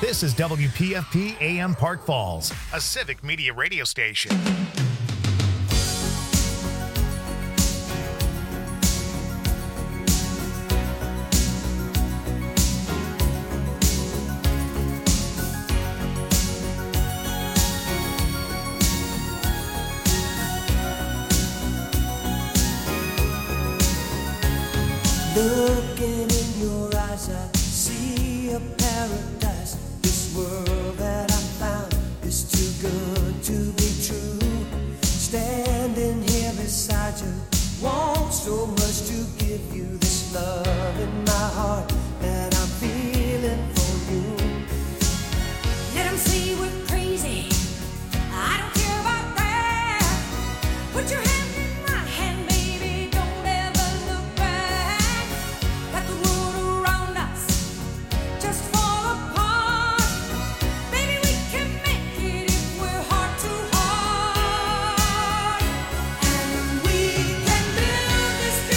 This is WPFP AM Park Falls, a civic media radio station. Looking in your eyes, I see a paradise. This world that I found is too good to be true. Standing here beside you, want so much to give you this love in my heart that I'm feeling for you. Let 'em say we're crazy. I don't care about that. Put your hand in my hand, baby. Don't ever look back. Let the world around us just fall apart. Baby, we can make it if we're heart to heart. And we can build this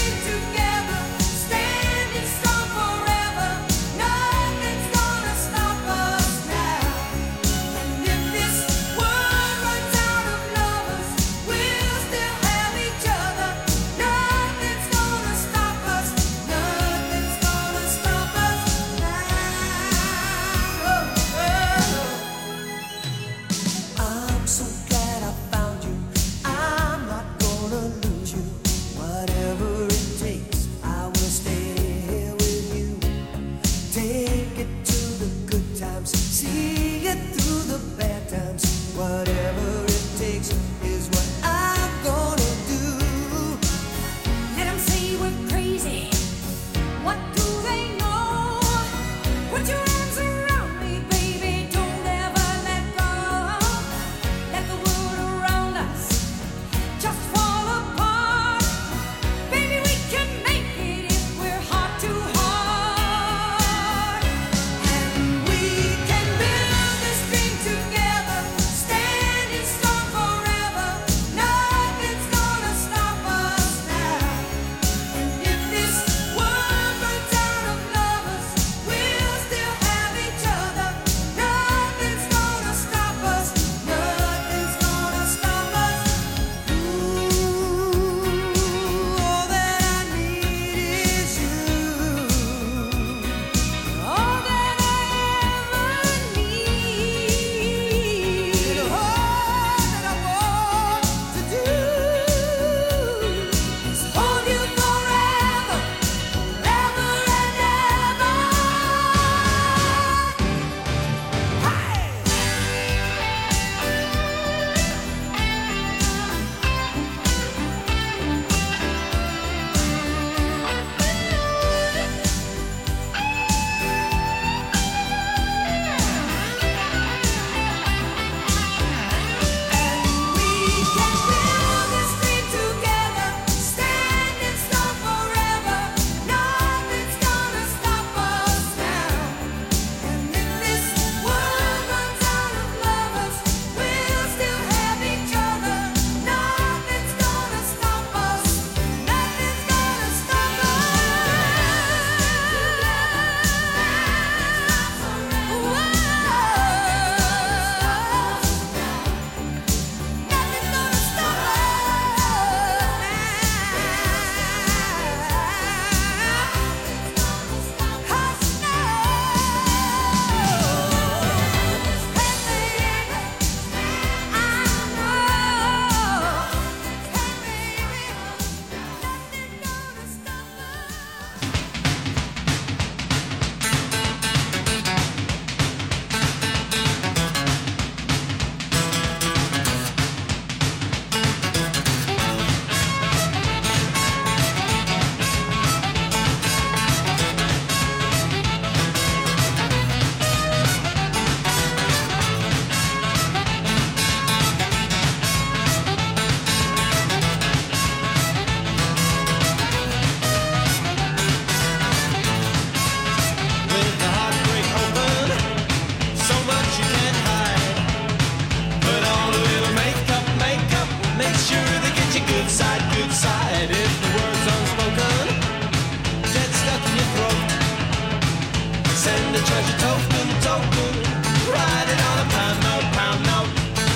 the treasure token, write it on a pound note, pound note.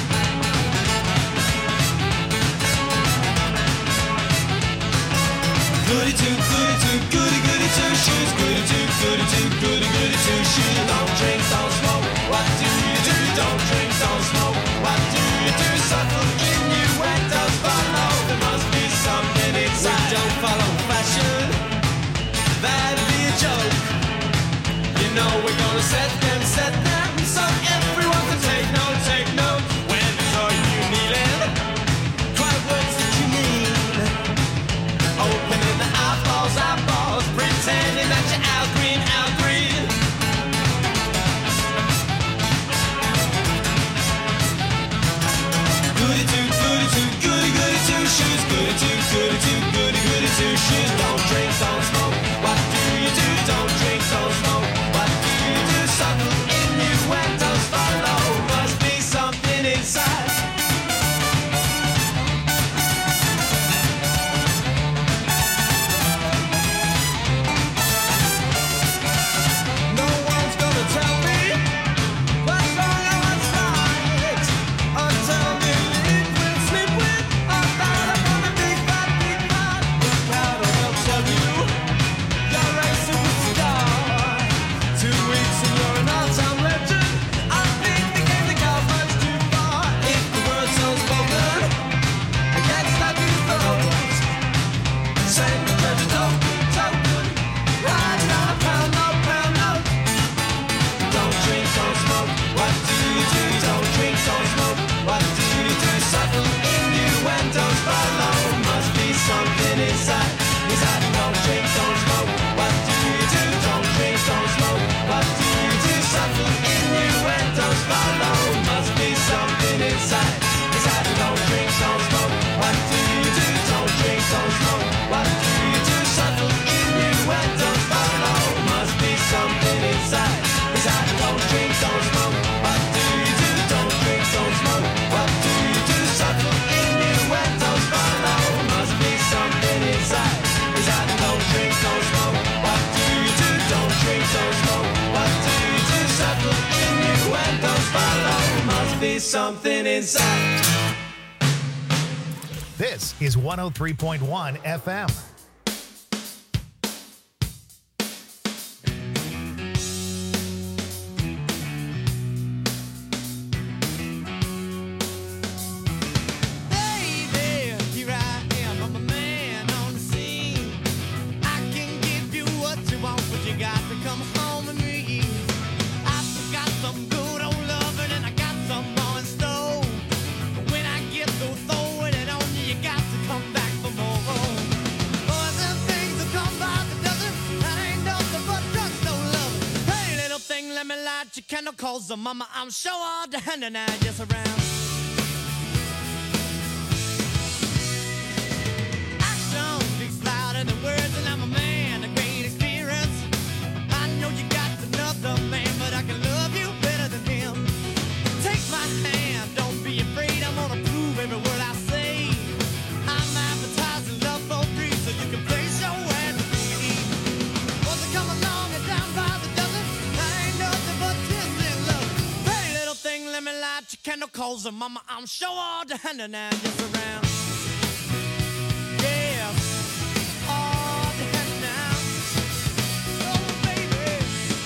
Goody two, goody two shoes. Goody two, goody two shoes. Don't drink, don't smoke. What do you do? Don't drink, don't smoke. What do you do? Subtle innuendos follow. There must be something inside. We don't follow fashion. That'd be a joke. You know we're gonna set them, so everyone can take note, take note. When are you kneeling? Cry words that you mean. Opening the eyeballs, pretending that you're out green, out green. Goody two shoes. Goody two shoes. Don't drink, don't smoke. What do you do? Don't drink, don't smoke. What do you do? Subtle innuendos follow. Must be something inside. No one's gonna tell me what's wrong or what's right. Until you live with, sleep with, or thought upon a big bad. The crowd will tell you you're a superstar. 2 weeks and you're an all-time legend. I think the game that got much too far. If the word's unspoken against that new throws, send the treasure token, write it on a pound note, pound note. Don't drink, don't smoke. What do you do? Don't drink, don't smoke. What do you do? Subtle innuendos follow. Must be something inside. Don't drink, don't smoke. What do you do? Don't drink, don't smoke. What do you do? Subtle innuendos follow. Must be something inside. Don't drink, don't smoke. What do you do? Don't drink, don't smoke. What do you do? Subtle innuendos follow. Must be something inside. Don't drink, don't smoke. What do you do? Don't drink, don't smoke. What do you do? Subtle innuendos follow. Must be something inside. Don't drink, don't smoke. What do you do? Don't drink, don't smoke. What do you do? Subtle innuendos follow. Must be something inside. This is 103.1 FM. Baby, here I am, I'm a man on the scene. I can give you what you want, but you got to come home with me. I've got some good old loving and I got some more in store. But when I get through throwing it on you, you got to come back for more. Boys and things will come by the dozen. That ain't nothing but drugstore love. Hey, little thing, let me light your candle, cause the mama, I'm sure all the hand and I just around. Action speaks louder than words, and I'm a man of great experience. I know you got another man, but I can love you better than him. Take my hand, don't be afraid, I'm gonna prove every word I say. I'm advertising love for free, so you can place your hand with me. Once I come along and down by the dozen, I ain't nothing but tears in love. Hey, little thing, let me light your candle, cause mama, I'm sure all the hand and I just around. Yeah, all the hand now. Oh, baby.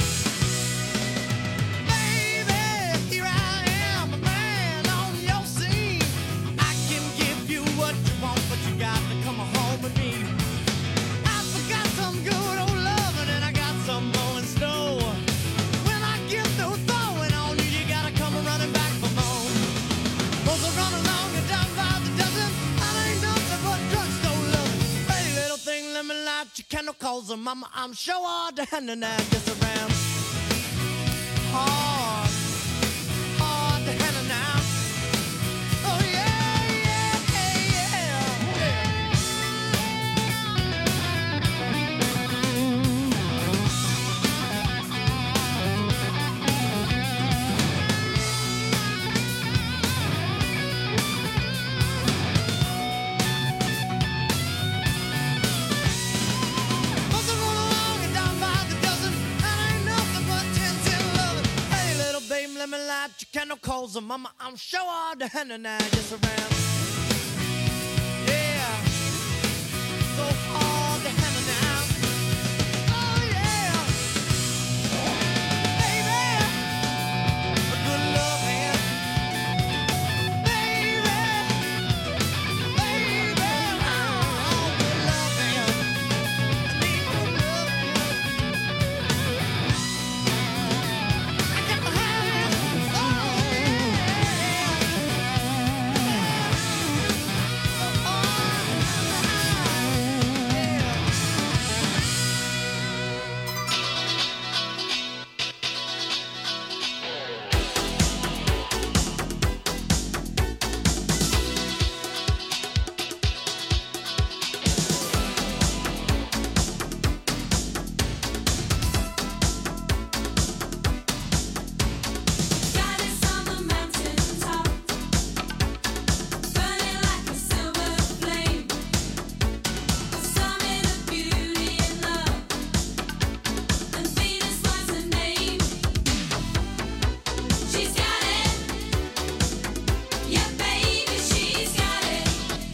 Baby, here I am, a man on your scene. I can give you what you want, but you got to come home with me. I forgot some good old loving and I got some more in store. When I get through throwing on you, you gotta come running back for more. Those are run along and down by the dozen. I ain't nothing but drugstore loving. Hey, little thing, let me light your candle, cause mama, I'm sure all the hand and I just around. Hard, hard to handle now. Oh yeah, yeah, yeah, Once I run along and down by the dozen, and I let me light your candle calls and mama, I'm sure all the hand and I just around. Yeah. So all the hand and I. Oh yeah. Baby. A good loving. Baby. Baby. Oh, good loving. I need good loving. I got the hand. Oh Goddess on the mountain top, burning like a silver flame, the summit of beauty and love, and Venus was her name. She's got it, yeah, baby, she's got it.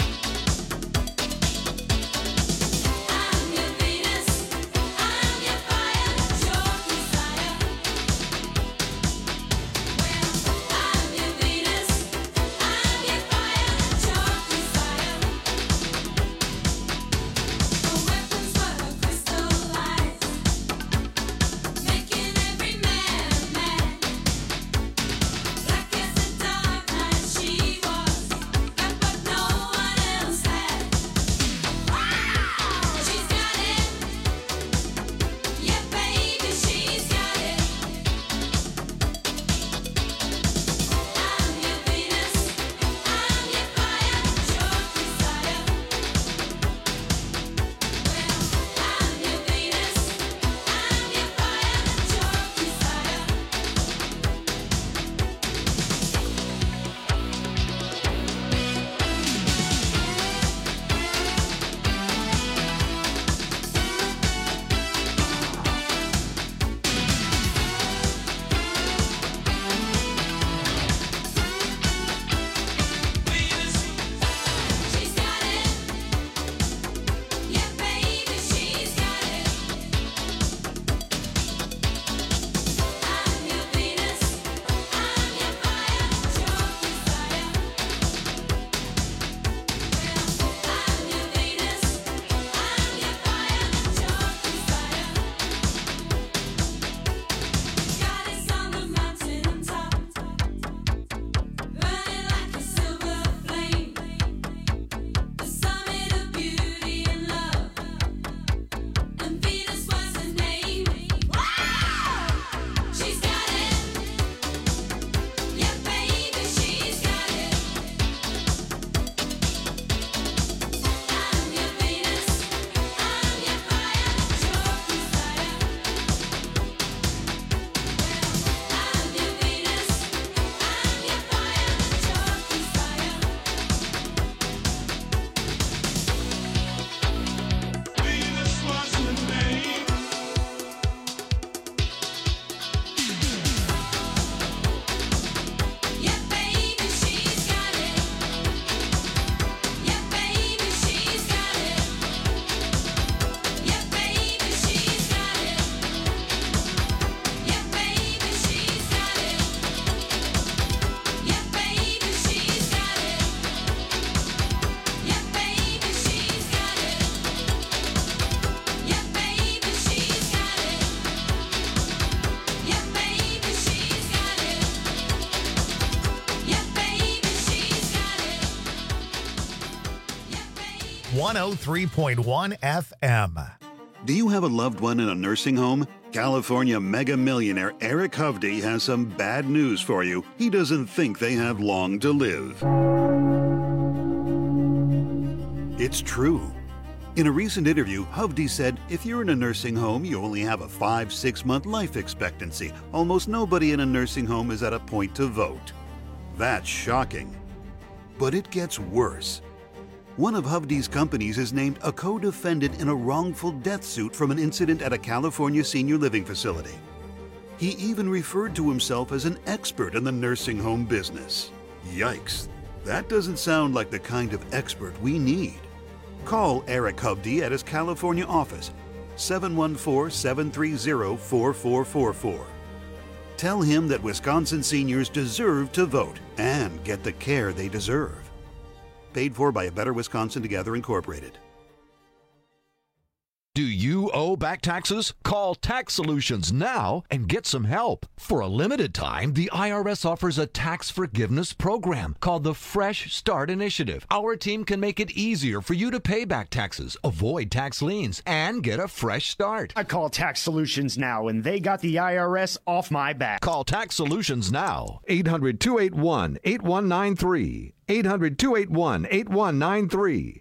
I'm your Venus, I'm your fire, your desire. I'm your Venus, I'm your fire, your desire. Her weapons were her crystal eyes, making every man mad. Black as the dark night she was, got what no one else had. She's got it, yeah, baby, she's got it. I'm your Venus, I'm your fire, your desire. I'm your Venus, I'm your fire, your desire. She's got it, yeah, baby, she's got it. I'm your Venus, I'm your fire, your desire. I'm your Venus, I'm your fire, your desire. Goddess on the mountain top, burning like a silver flame, the summit of beauty and love, and Venus was her name. She's got it, yeah, baby, she's got it. I'm your Venus, I'm your fire, your desire. I'm your Venus, I'm your fire, your desire. Venus was her name. Yeah, baby, she's got it. Yeah, baby, she's got it. Yeah, baby, she's got it. Yeah, baby, she's got it. Yeah, baby, she's got it. Yeah, baby, she's got it. Yeah, baby, she's got it. Yeah, baby, she's got it. Yeah, baby, she's got it. Yeah, baby. 103.1 FM. Do you have a loved one in a nursing home? California mega millionaire Eric Hovde has some bad news for you. He doesn't think they have long to live. It's true. In a recent interview, Hovde said, if you're in a nursing home, you only have a 5-6 month life expectancy. Almost nobody in a nursing home is at a point to vote. That's shocking. But it gets worse. One of Hovde's companies is named a co-defendant in a wrongful death suit from an incident at a California senior living facility. He even referred to himself as an expert in the nursing home business. Yikes, that doesn't sound like the kind of expert we need. Call Eric Hovde at his California office, 714-730-4444. Tell him that Wisconsin seniors deserve to vote and get the care they deserve. Paid for by A Better Wisconsin Together, Incorporated. Do you owe back taxes? Call Tax Solutions now and get some help. For a limited time, the IRS offers a tax forgiveness program called the Fresh Start Initiative. Our team can make it easier for you to pay back taxes, avoid tax liens, and get a fresh start. I call Tax Solutions now, and they got the IRS off my back. Call Tax Solutions now. 800-281-8193. 800-281-8193.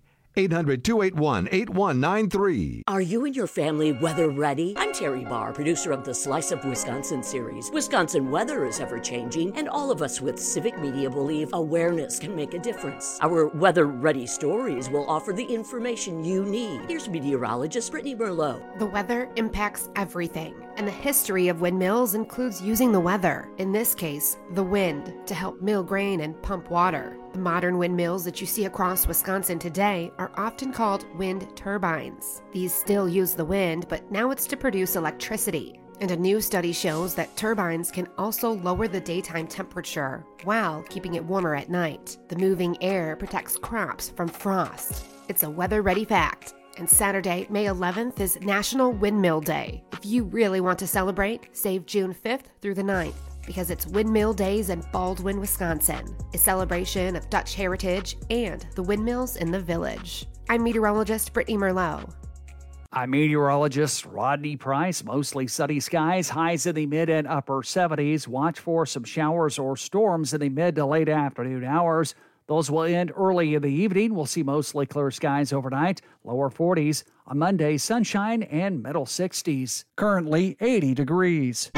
800-281-8193. Are you and your family weather ready? I'm Terry Barr, producer of the Slice of Wisconsin series. Wisconsin weather is ever changing, and all of us with civic media believe awareness can make a difference. Our weather ready stories will offer the information you need. Here's meteorologist Brittany Merlot. The weather impacts everything, and the history of windmills includes using the weather, in this case, the wind, to help mill grain and pump water. The modern windmills that you see across Wisconsin today are often called wind turbines. These still use the wind, but now it's to produce electricity. And a new study shows that turbines can also lower the daytime temperature while keeping it warmer at night. The moving air protects crops from frost. It's a weather-ready fact. And Saturday, May 11th is National Windmill Day. If you really want to celebrate, save June 5th through the 9th. Because it's Windmill Days in Baldwin, Wisconsin, a celebration of Dutch heritage and the windmills in the village. I'm meteorologist Brittany Merlot. I'm meteorologist Rodney Price. Mostly sunny skies, highs in the mid and upper 70s. Watch for some showers or storms in the mid to late afternoon hours. Those will end early in the evening. We'll see mostly clear skies overnight, lower 40s. On Monday, sunshine and middle 60s. Currently 80 degrees.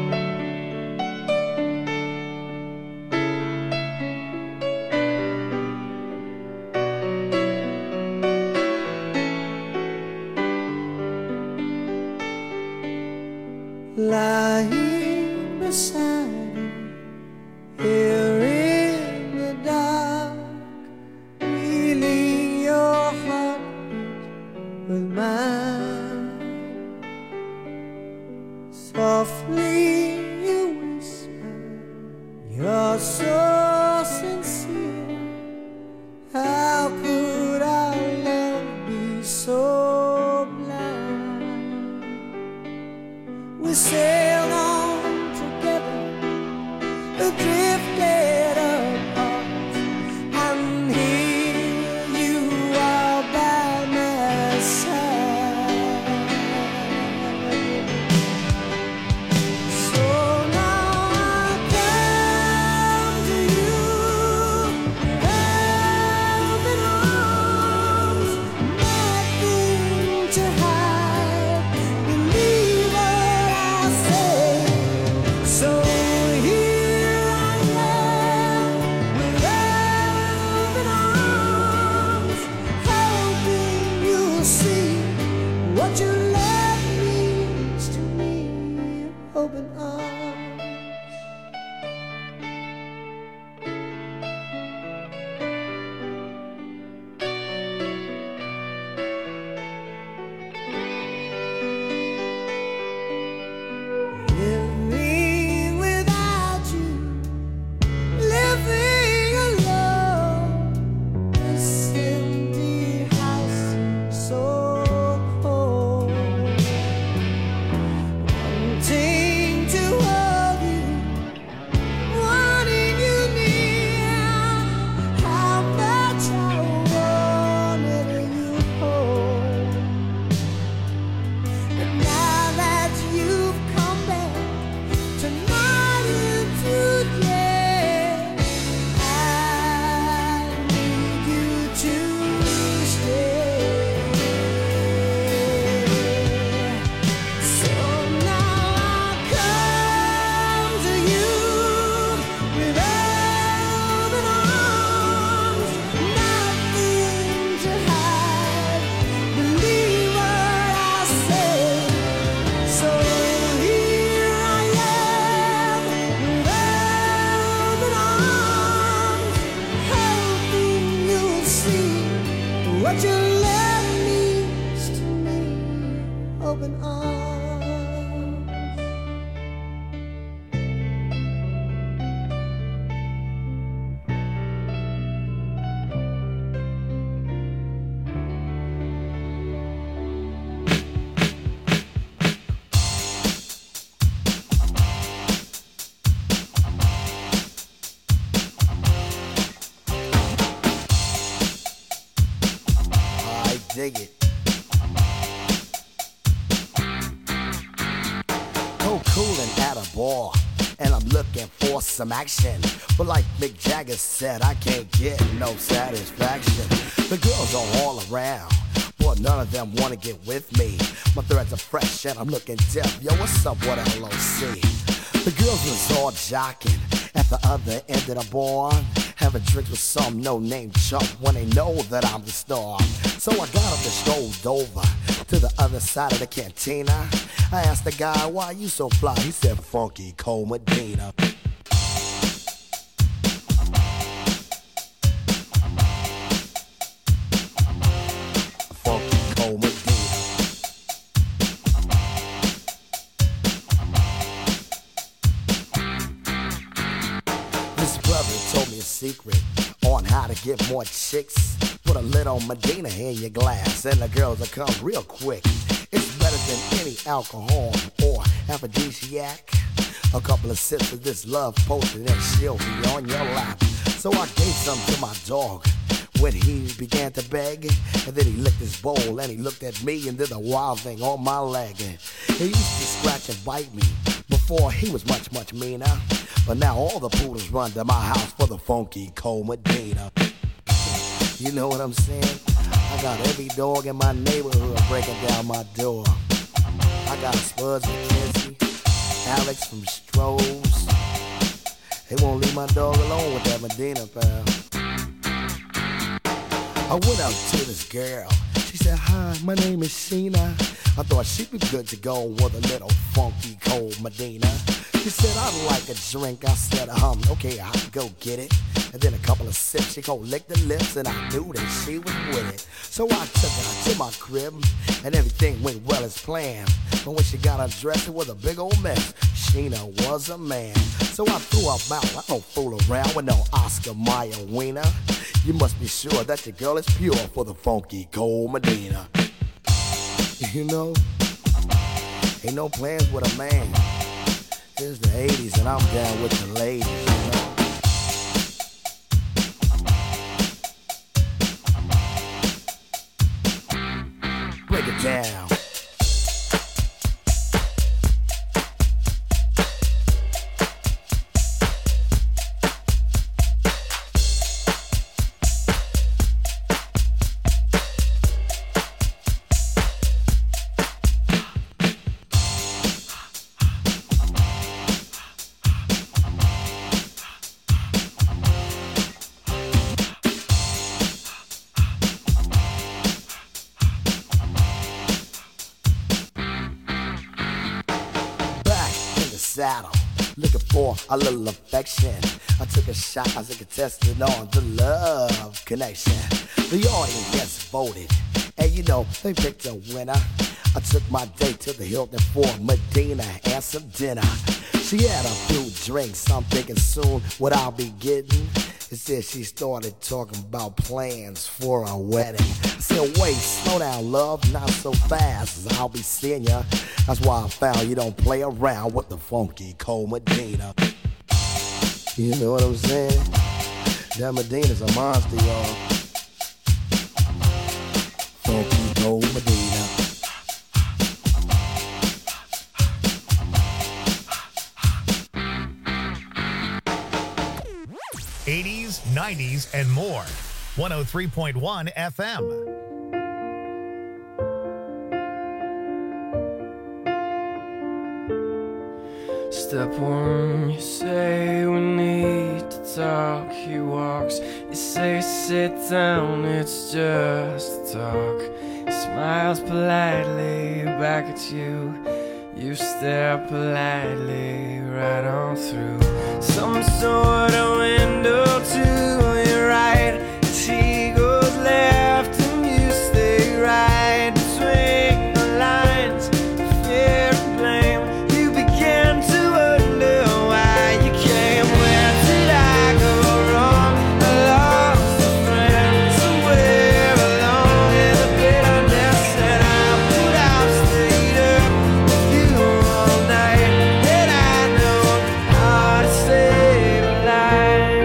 Lying beside you, here in the dark, feeling your heart with mine. Softly you whisper, you're so sincere. How could our love be so blind? We sailed on together, drifted apart, and here you are by my side. So now I come to you, open arms, nothing to hide. Believe what I say. So here I am, with open arms, hoping you'll see what your love means to me. Open arms. Living without you, living alone. This empty house seems so cold. Wanting to hold dig it. Cooling at a bar, and I'm looking for some action. But like Mick Jagger said, I can't get no satisfaction. The girls are all around, but none of them wanna get with me. My threads are fresh and I'm looking deaf. Yo, what's up with LOC? The girls was all jocking at the other end of the bar, having drinks with some no-name chump when they know that I'm the star. So I got up and strolled over to the other side of the cantina. I asked the guy, why you so fly? He said, Funky Cole Medina. Funky Cole Medina. This brother told me a secret on how to get more chicks. Put a little Medina in your glass and the girls will come real quick. It's better than any alcohol or aphrodisiac. A couple of sips of this love potion and she'll be on your lap. So I gave some to my dog when he began to beg. And then he licked his bowl and he looked at me and did a wild thing on my leg. He used to scratch and bite me before he was much, much meaner. But now all the poodles run to my house for the Funky Cole Medina. You know what I'm saying? I got every dog in my neighborhood breaking down my door. I got Spuds McKenzie, Alex from Strohs. They won't leave my dog alone with that Medina, pal. I went out to this girl. She said, hi, my name is Sheena. I thought she'd be good to go with a little Funky Cole Medina. She said, I'd like a drink. I said, okay, I'll go get it. And then a couple of sips, she go lick the lips, and I knew that she was with it. So I took her to my crib, and everything went well as planned. But when she got undressed, it was a big old mess. Sheena was a man. So I threw her out. I don't fool around with no Oscar Mayer wiener. You must be sure that your girl is pure for the Funky Cole Medina. You know, ain't no plans with a man. It's the 80s and I'm down with the ladies, you know. Break it down. Saddle, looking for a little affection. I took a shot, I was contested on the love connection. The audience voted, and you know, they picked a winner. I took my date to the Hilton for Medina and some dinner. She had a few drinks, I'm thinking soon what I'll be getting. Instead she started talking about plans for a wedding. I said, wait, slow down, love, not so fast, as I'll be seeing ya. That's why I found you don't play around with the Funky Cole Medina. You know what I'm saying? That Medina's a monster, y'all. Funky Cole Medina. '80s, '90s, and more. 103.1 FM. Step one, you say we need to talk. He walks, you say sit down, it's just talk. He smiles politely back at you. You stare politely right on through some sort of window to your right. As he goes left and you stay right between the lines of fear and blame. You begin to wonder why you came. Where did I go wrong? I lost a friend somewhere along in the bitterness, and I would have stayed up with you all night. And I know how to save a life.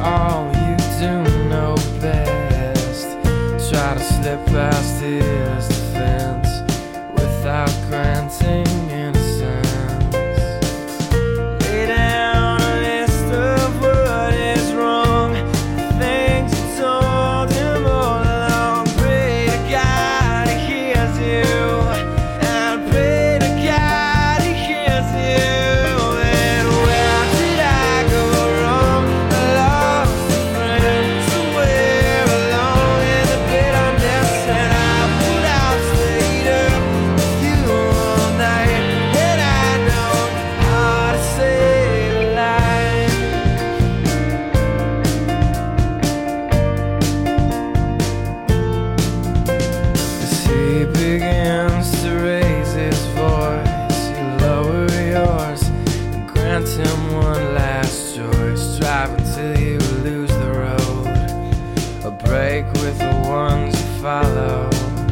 all you do know best. Try to slip past his defense without granting innocence. Lay down a list of what is wrong, the things you told him all along. Pray to God he hears you, and pray to God he hears you. And where did I go wrong? I lost a friend somewhere along in the bitterness, and I would have stayed up with you all night. And I know how to save a life. As he begins to raise his voice, you lower yours and grant him one last choice. Drive until you lose the road, a break with the ones you follow.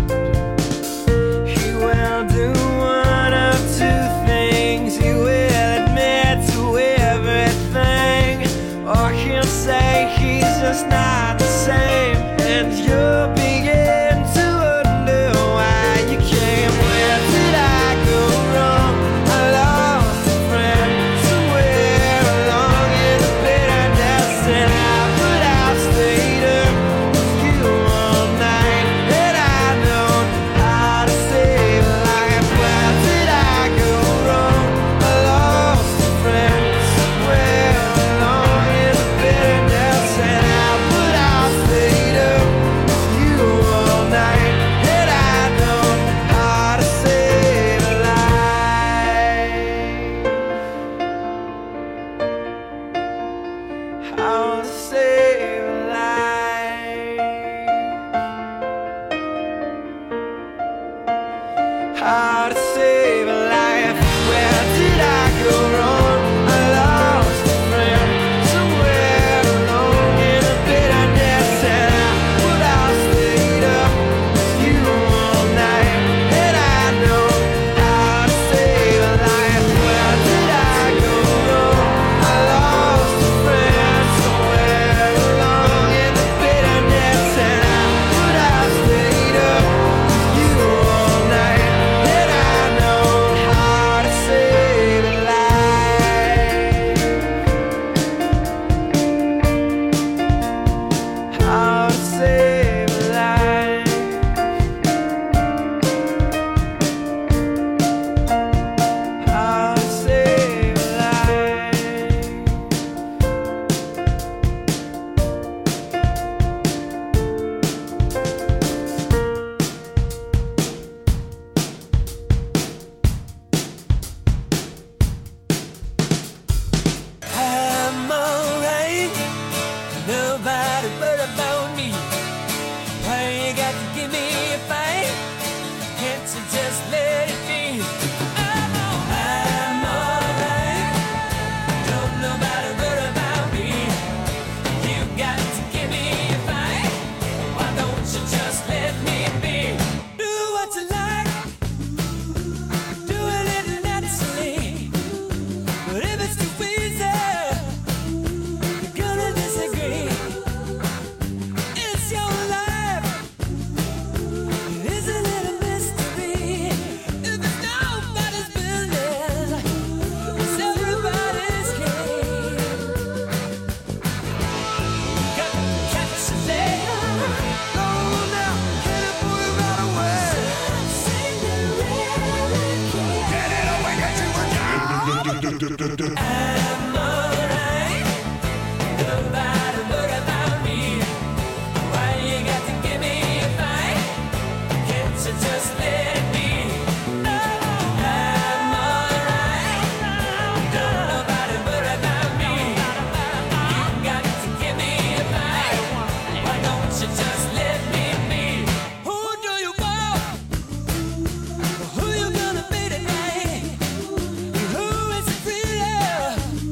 He will do one of two things. He will admit to everything, or he'll say he's just not the same, and you'll begin to wonder why you came. Where did I go wrong? I lost a friend somewhere along in the bitterness, and I would have stayed up with you all night. And I know how to save a life. Where did I go wrong? I lost a friend somewhere along in the bitterness, and I would have stayed up with you all night. And I know how to save a life. How to save a life. How to save a life. Where did I go wrong? I lost a friend somewhere along in the bitterness, and I would have stayed up with you all night. And I know how to save a life. Where did I go wrong? I lost a friend somewhere along in the bitterness, and I would have stayed up with you all night. And I know how to save a life. How to save a life. How to save a life. I'm alright, nobody but about me. Why you got to give me a fight? Can't you just let it be? I'm alright, don't nobody but about me. You got to give me a fight. Why don't you just let me be? Do what you like, do it naturally. But if it's too easy, you're gonna disagree. It's your life. Isn't it a mystery? If it's nobody's business, it's everybody's game. Got to catch a layer. Go now, get it, boy, right away. Get it away, get you a job. I'm alright, nobody worry about me. Why you got to give me a fight? Can't you just let it be? I'm alright, don't nobody worry about me. You got to give me a fight. Why don't you just let me be? Who do you want? Who you gonna be tonight? Who is it really?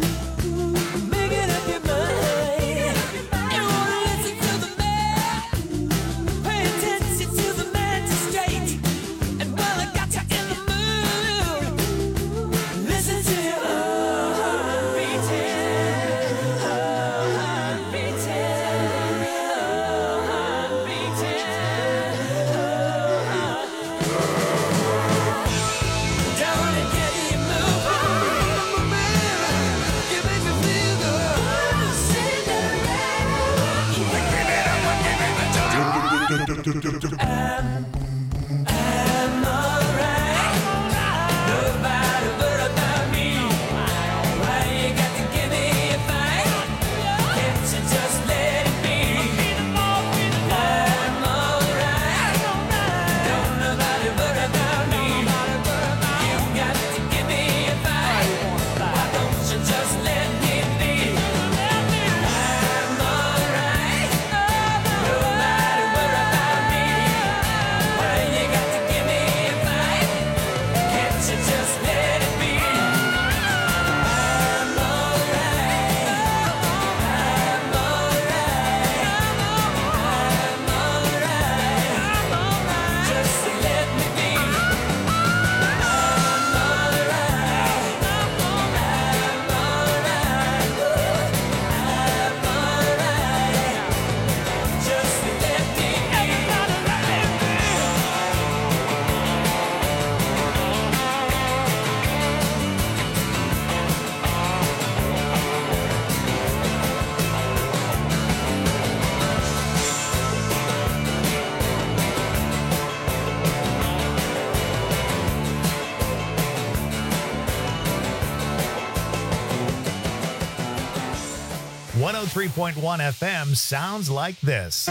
.1 FM sounds like this.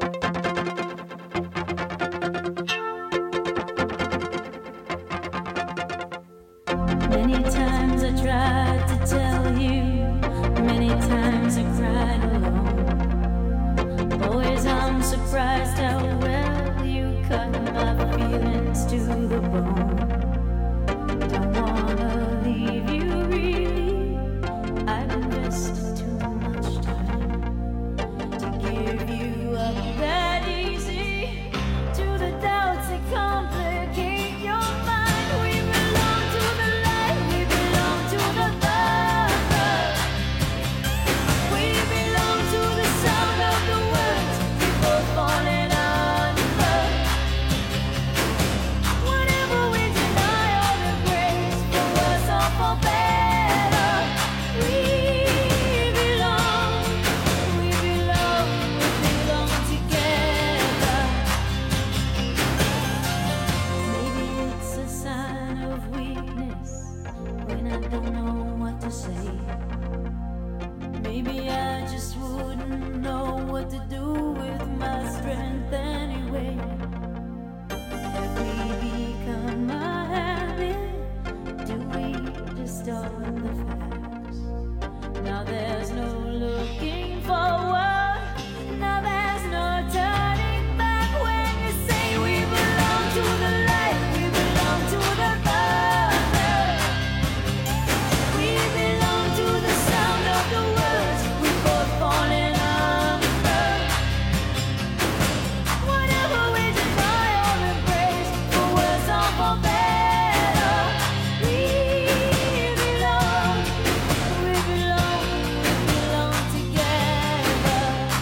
Many times I tried to tell you, many times I cried alone. Always I'm surprised how well you cut my feelings to the bone. Don't wanna leave you really, I've invested too much time to give you up that easy to the doubts that complicate your mind. We belong to the light, we belong to the thunder. We belong to the sound of the words before falling under. Whatever we deny or embrace, for worse or for better, we belong together. Maybe it's a sign of weakness when I don't know what to say. Maybe I just wouldn't know what to do with my strength anyway. Have we become a habit? Do we just own the facts? Now there's no looking forward. Now there's no turning back when you say we belong to the light, we belong to the thunder. We belong to the sound of the words we both falling under. Whatever we deny or embrace, for worse or for better, we belong together.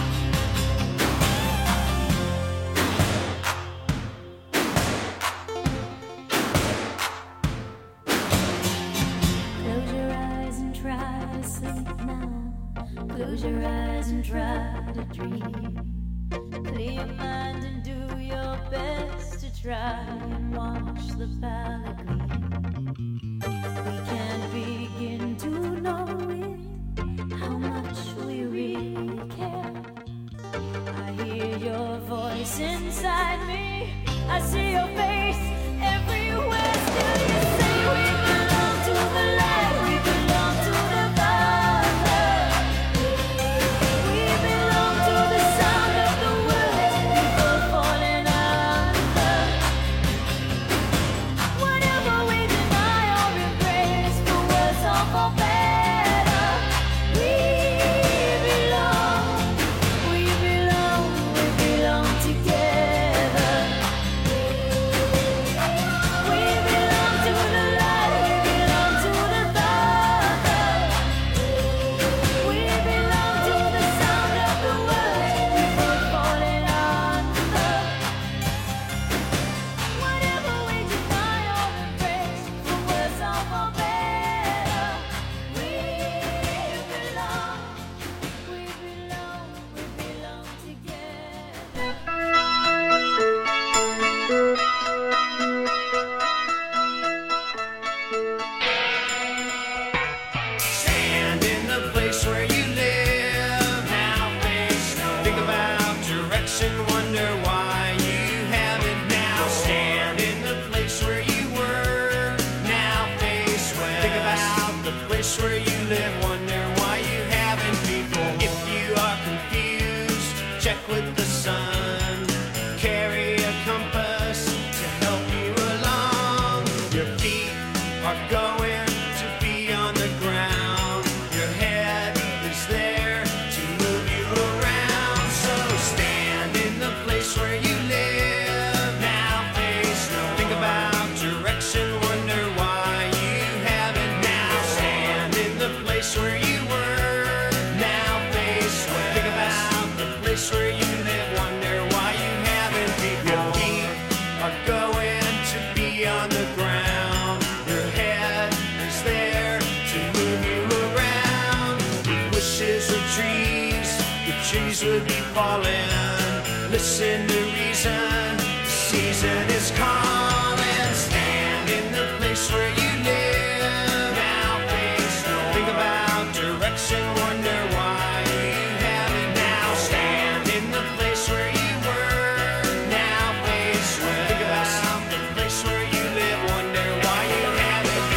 Close your eyes and try to sleep now. Close your eyes and try to dream. Clear your mind and do your best to try and watch the palette gleam. We can't begin to know it, how much we really care. I hear your voice inside me, I see your face everywhere. Still you say we belong to the light, we belong to the thunder. We belong to the sound of the words before falling under. Whatever we deny or embrace, for worse or for better, we belong together. check with the sun. Carry a compass to help you along. Your feet are going to be on the ground. Your head is there to move you around. So stand in the place where you live. Now face no. Think about direction, wonder why you haven't. Now stand in the place where you were. Now face where. Think about the place where you live, wonder why you haven't. Your feet are going to be on the ground. Your head is there to move you around. With wishes or trees, the trees would be falling. Listen to reason, the season is calling. Stand in the place where you live. Now face no. Think about direction, wonder why you haven't. Now stand in the place where you were. Now face where. Think about the place where you live, wonder why you haven't.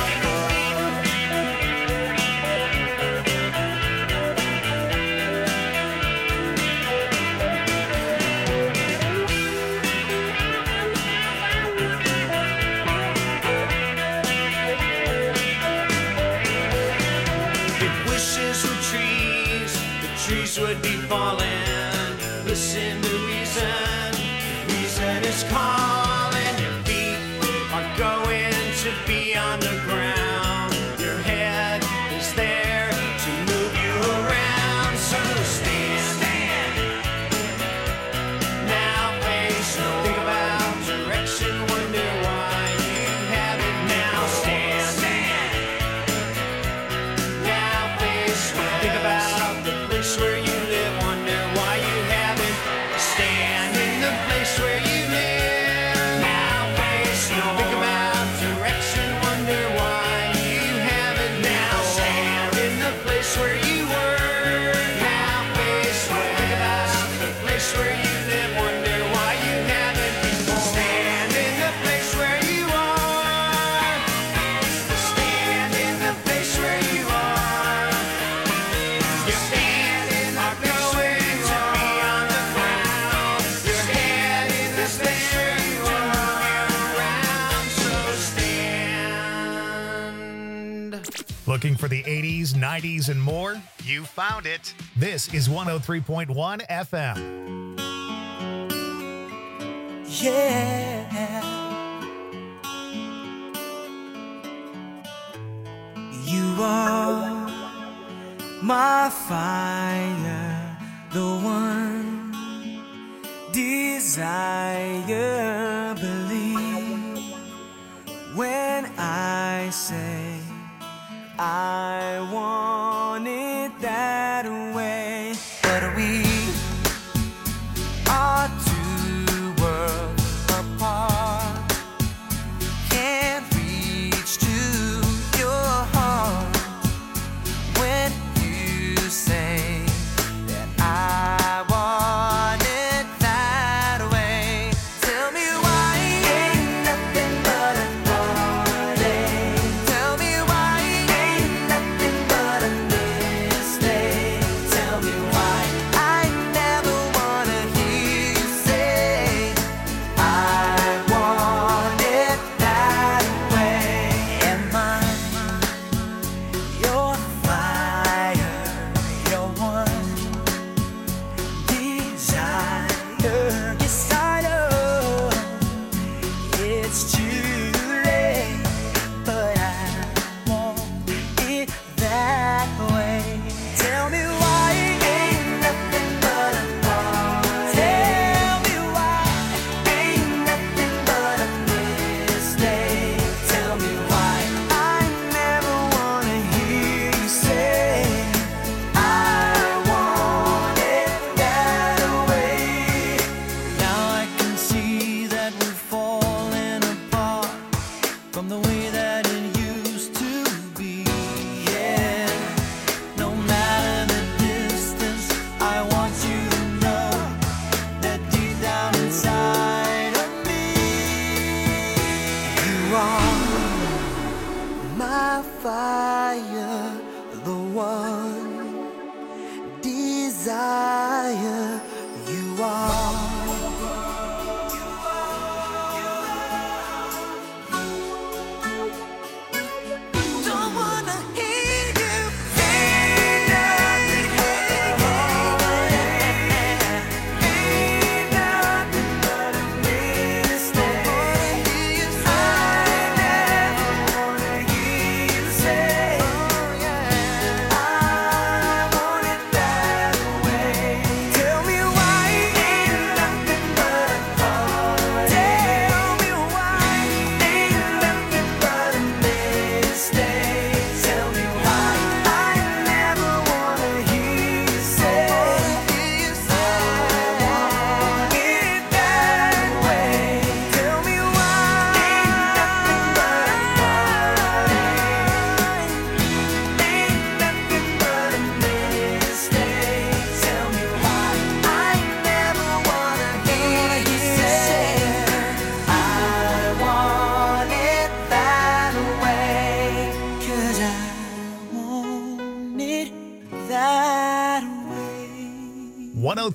If wishes were trees, the trees would be falling. Listen to reason, reason is calling. Your feet are going to be on the ground. Your head is there to move you around. So stand. Now face no. Think about direction, wonder why you haven't. Now stand. Now face where. Think about the place where you live, wonder why you haven't. Stand in the place where you live. Now face no. Think about direction, wonder why you haven't. Now stand in the place where you were. Now face where. Think about the place where you live, wonder why you haven't. Stand in the place where you are. Stand in the place where you are. Your feet are going to be on the ground. Your head is there to move you around. So stand. Looking for the 80s, 90s, and more? You found it. This is 103.1 FM. Yeah, you are my fire, the one desire. Believe when I say I want it that way. But we are two worlds apart. Can't reach to your heart when you say that I want it that way. Till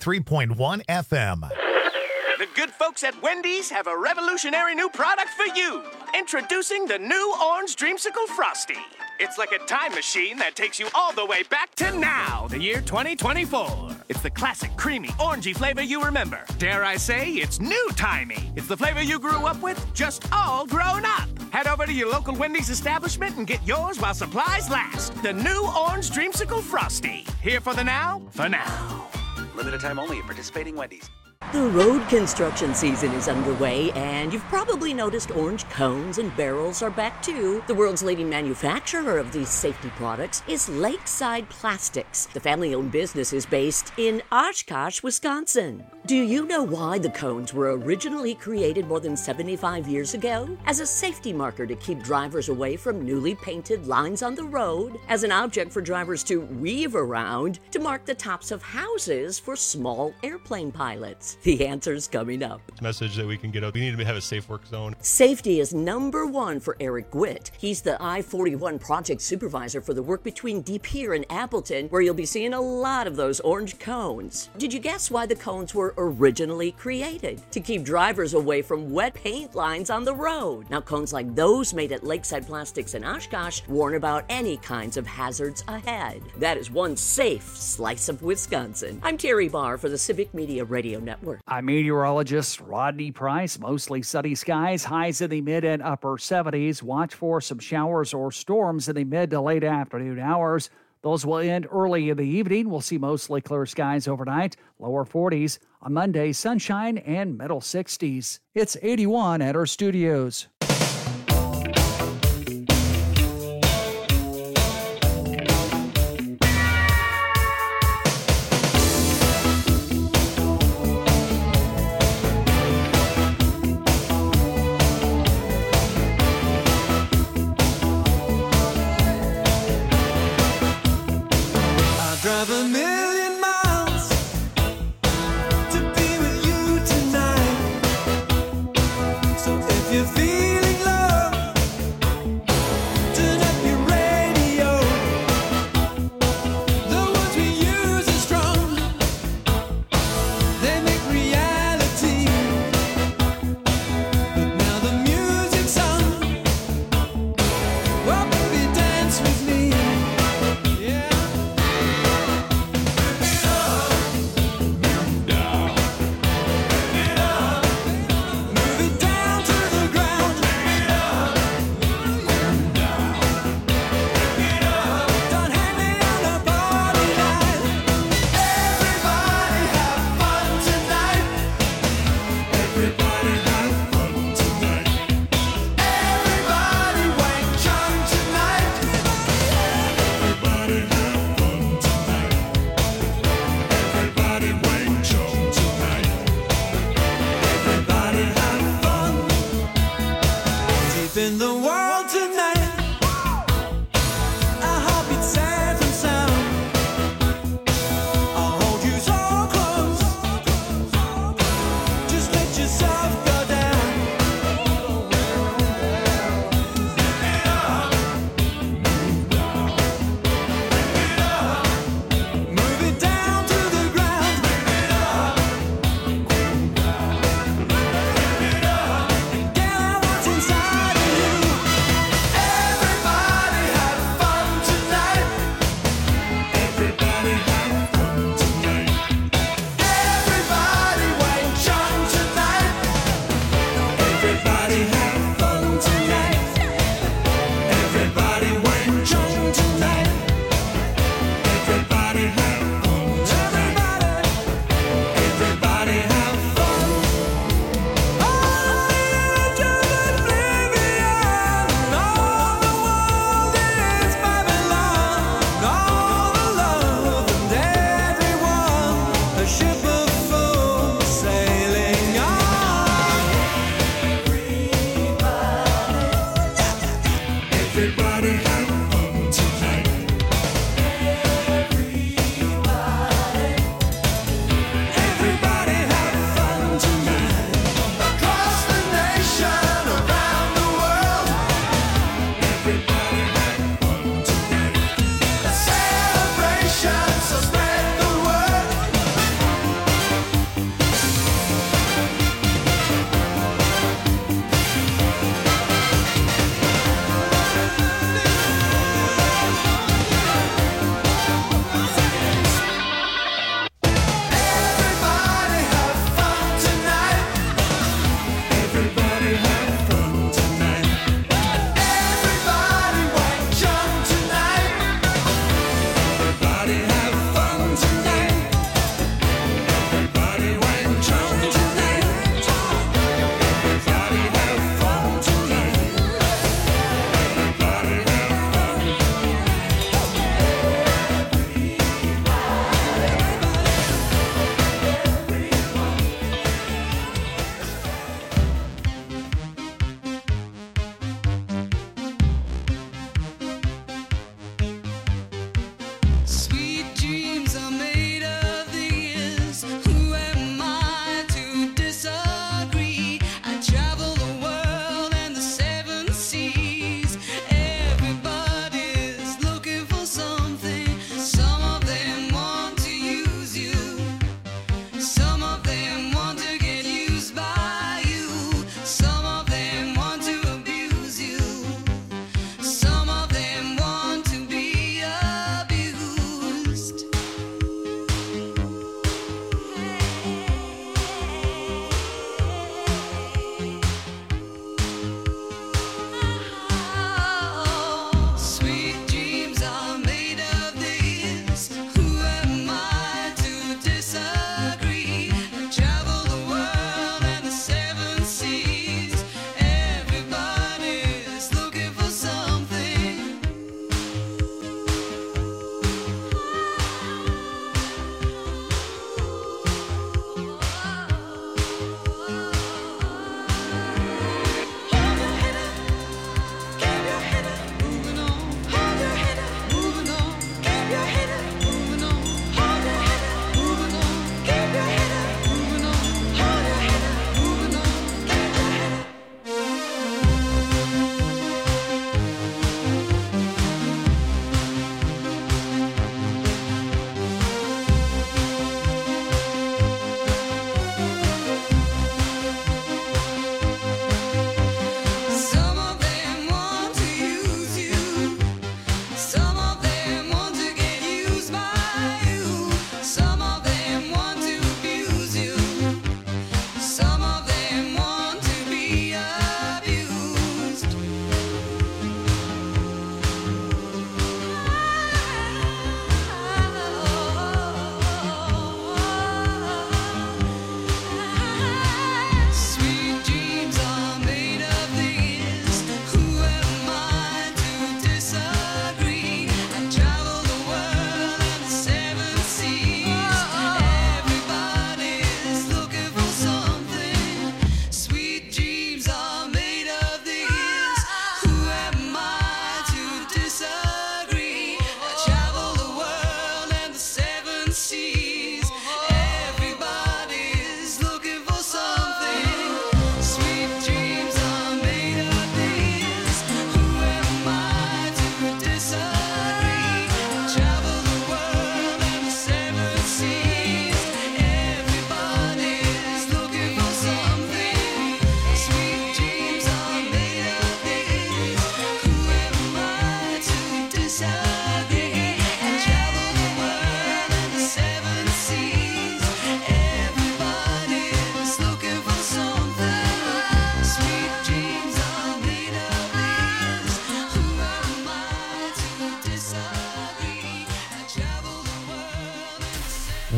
103.1 FM. The good folks at Wendy's have a revolutionary new product for you. Introducing the new Orange Dreamsicle Frosty. It's like a time machine that takes you all the way back to now, the year 2024. It's the classic, creamy, orangey flavor you remember. Dare I say, it's new-timey. It's the flavor you grew up with, just all grown up. Head over to your local Wendy's establishment and get yours while supplies last. The new Orange Dreamsicle Frosty. Here for the now, for now. Limited time only at participating Wendy's. The road construction season is underway, and you've probably noticed orange cones and barrels are back too. The world's leading manufacturer of these safety products is Lakeside Plastics. The family-owned business is based in Oshkosh, Wisconsin. Do you know why the cones were originally created more than 75 years ago? As a safety marker to keep drivers away from newly painted lines on the road, as an object for drivers to weave around, to mark the tops of houses for small airplane pilots. The answer's coming up. Message that we can get out. We need to have a safe work zone. Safety is number one for Eric Gwitt. He's the I-41 project supervisor for the work between Deep Pier and Appleton, where you'll be seeing a lot of those orange cones. Did you guess why the cones were originally created? To keep drivers away from wet paint lines on the road. Now, cones like those made at Lakeside Plastics in Oshkosh warn about any kinds of hazards ahead. That is one safe slice of Wisconsin. I'm Terry Barr for the Civic Media Radio Network. I'm meteorologist Rodney Price. Mostly sunny skies, highs in the mid and upper 70s. Watch for some showers or storms in the mid to late afternoon hours. Those will end early in the evening. We'll see mostly clear skies overnight, lower 40s. On Monday, sunshine and middle 60s. It's 81 at our studios. Drive a million miles to be with you tonight. So if you feel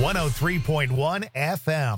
103.1 FM.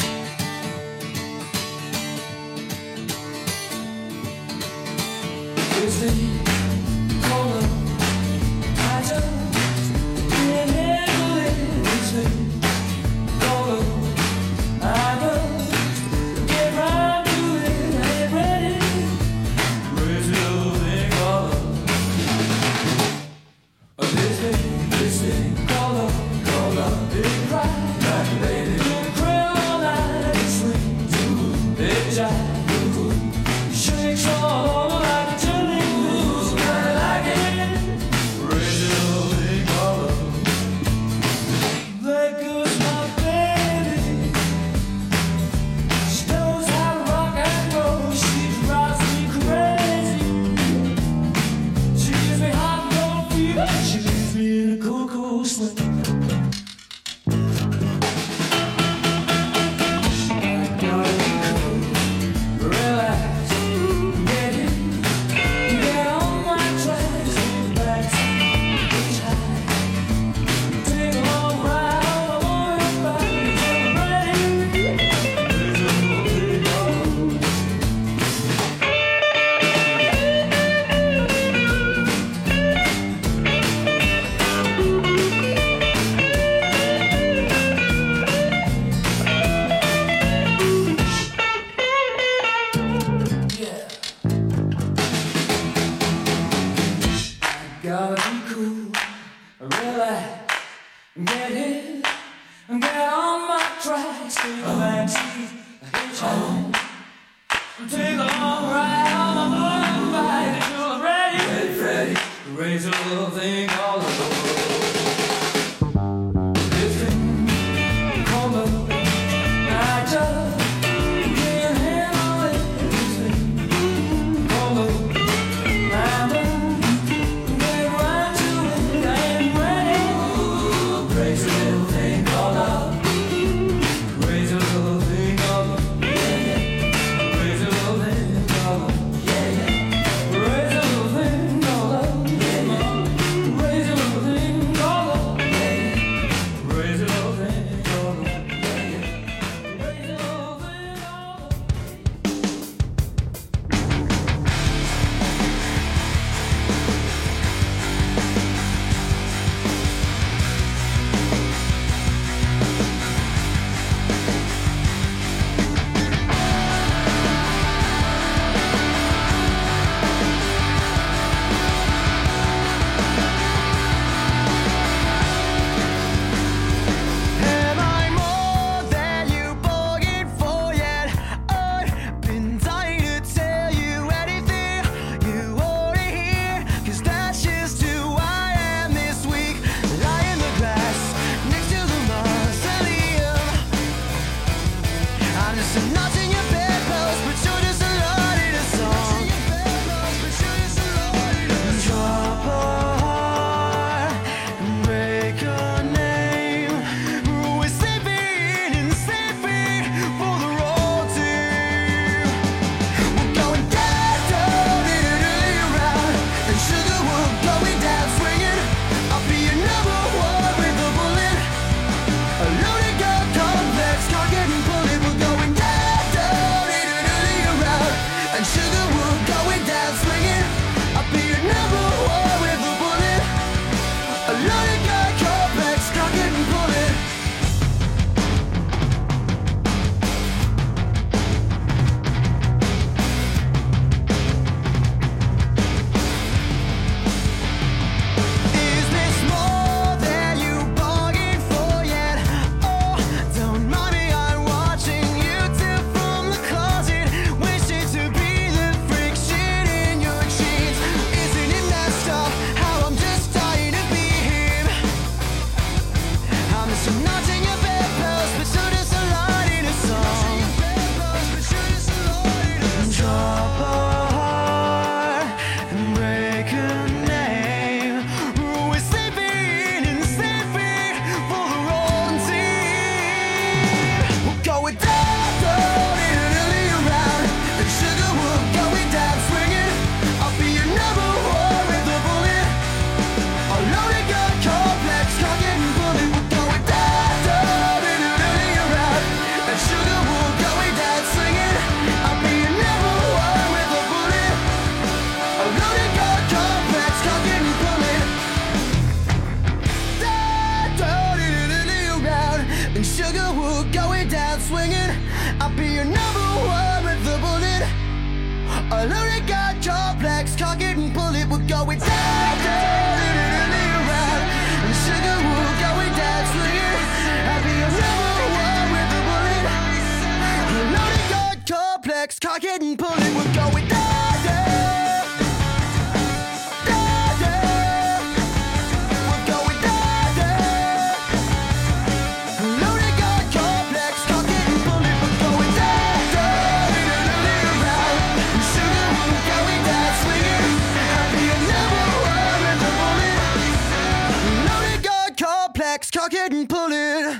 I'll be your number one with the bullet. A loaded gun, complex, cock it and pull it. We're going down, down, around. And sugar, we're going down, swinging. I'll be your number one with the bullet. A loaded gun, complex, cock it and pull it. We're going down, down. Down, down. We're going down, down. A loaded gun, complex, cock it and pull it. We're going down, down, around. And sugar, we're going down, swinging. I'll be your number one with the bullet. Loaded gun, complex, cock it and pull it.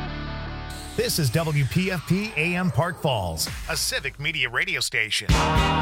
This is WPFP AM Park Falls, a civic media radio station.